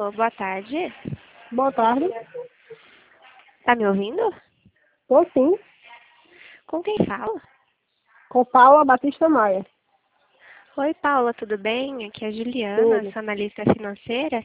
Alô, boa tarde. Boa tarde. Tá me ouvindo? Tô sim, Com quem fala? com Paula Batista Maia. Oi, Paula, tudo bem? Aqui é a Juliana, Tudo. sou analista financeira.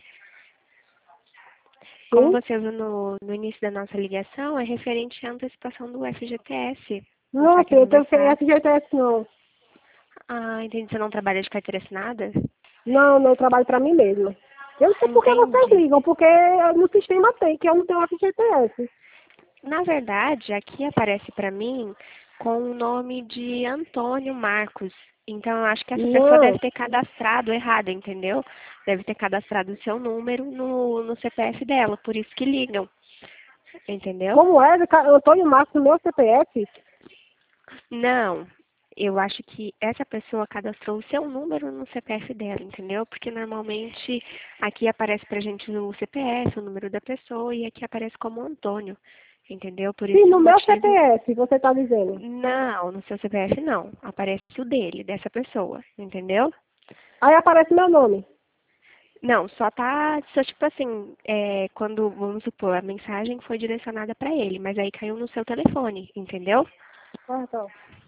Como Sim? você viu no início da nossa ligação, é referente à antecipação do FGTS, o Não, saque filho, eu tenho universal. FGTS não. Ah, entendi. Você não trabalha de carteira assinada? Não, eu trabalho pra mim mesma. Eu não sei por que vocês Entendi. ligam, porque no sistema tem, que eu não tenho FGTS. Na verdade, aqui aparece para mim com o nome de Antônio Marcos. Então, eu acho que essa pessoa deve Não. ter cadastrado errado, entendeu? Deve ter cadastrado o seu número no CPF dela, por isso que ligam, entendeu? Como é, Antônio Marcos, no meu CPF? Não, eu acho que essa pessoa cadastrou o seu número no CPF dela, entendeu? Porque normalmente aqui aparece pra gente o CPF, o número da pessoa, e aqui aparece como Antônio, entendeu? Por Sim, esse no meu motivo. CPF, você tá dizendo. Não, no seu CPF não. Aparece o dele, dessa pessoa, entendeu? Aí aparece meu nome. Não, só tipo assim, quando, vamos supor, a mensagem foi direcionada para ele, mas aí caiu no seu telefone, entendeu? Ah, tá.